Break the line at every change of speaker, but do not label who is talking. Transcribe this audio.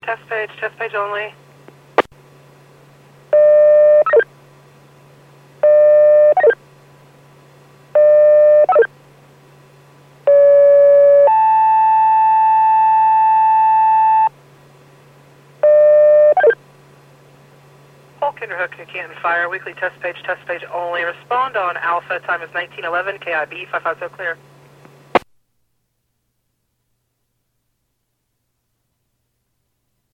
test page only. Kinderhook, New Canton Fire, weekly test page only. Respond on Alpha, time is 1911, KIB 550 clear.